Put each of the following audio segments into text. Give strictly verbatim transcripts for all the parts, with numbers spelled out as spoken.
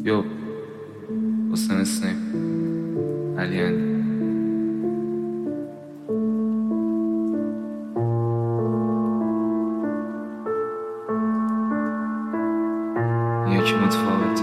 یو حسین اسنیپ علی اندی یکی متفاوت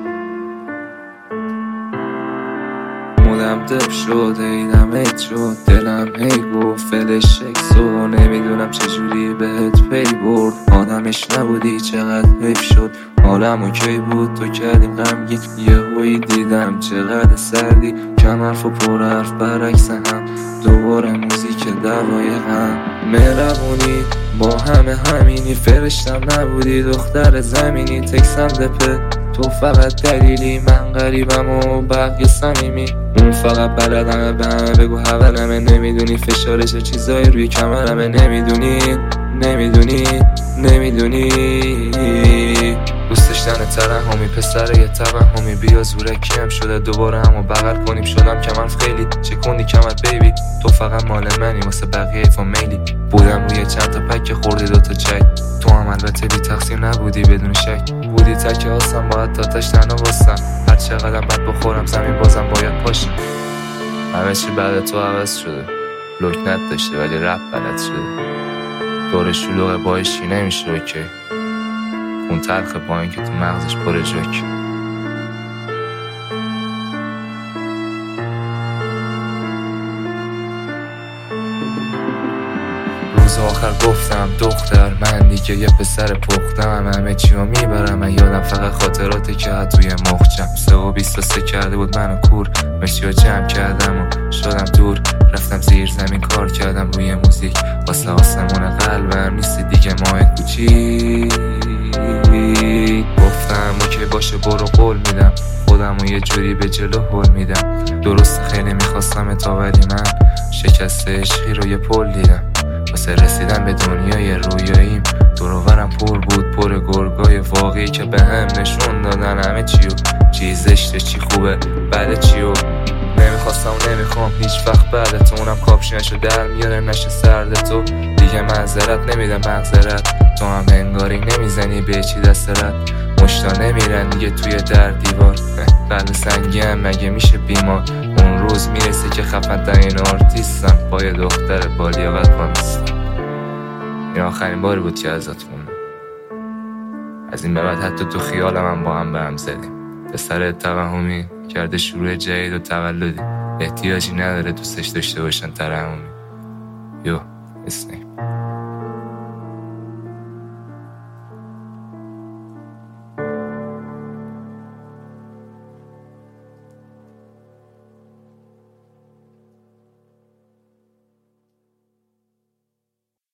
مودم دب شد ایدم هیت شد دلم هی گفت فلش اکسو نمیدونم چجوری بهت پی برد آدمش نبودی چقدر حیف شد حالم اوکی بود تو کردی غمگین یه هوی دیدم چقدر سردی کم حرف و پر حرف برعکس هم دوباره موزیک دوای هم مهربونی با همه همینی فرشتم نبودی دختر زمینی تکسم دپه تو فقط دلیلی من غریبم و بقیه صمیمی اون فقط بلدمه به همه بگو حولمه نمیدونی فشارش چیزایی روی کمرمه نمیدونی نمیدونی نمیدونی دوست داشتن ترحمی پسر یه توهمی بیا زورکی هم شده دوباره همو بغل کنیم شدم کمر خیلی چکوندی کمر بیبی تو فقط مال منی واسه بقیه فامیلی بودم روی چند تا پک خوردی دوتا چای تو هم البته بی تقصیر نبودی بدون شک بودی تک آسم باید تا تش تنها واسم هر چقدر بد بخورم زمین بازم باید پاشم همه چی بعد تو عوض شده لکنت داشته ولی رپ بلد شده دور شلوغ بایشی نمیشه اوکی اون تلخ پایین که تو مغزش پر جوک روز آخر گفتم دختر من دیگه یه پسر پختم همه چی رو میبرم من یادم فقط خاطراته که توی مخچم سه و بیست و سه کرده بود منو کور مشی رو جمع کردم و شدم دور رفتم زیر زمین کار کردم روی موزیک واسه آسمون قلبم نیستی دیگه ماه کوچیک گفتم اوکی باشه برو قول میدم خودم و یه جوری به جلو هل میدم درست خیلی میخواستم تا ولی من شکست عشقی رو یه پل دیدم واسه رسیدن به دنیای رویاییم دروبرم پر بود پر گرگای واقعی که به هم نشون دادن همه چیو چی زشته چی خوبه بعد چیو نمیخواستم و نمیخوام هیچ وقت بعد تو اونم کاپشنشو در میاره نشه سرد تو دیگه معذرت نمیدم مغزرت تو هم انگاری نمیزنی به چی دسترت مشتا نمیرن دیگه توی در دیوار قلب سنگی هم مگه میشه بیمار اون روز میرسه که خفن ترین آرتیستم پای دختر با لیاقت پانستم این آخرین باری بود که ازت موندم از این به بعد حتی تو خیالم هم با هم به هم زدیم پسر توهمی کرده شروع جدید و تولدی احتیاجی نداره دوستش داشته باشن ترحمی یو اسنیپ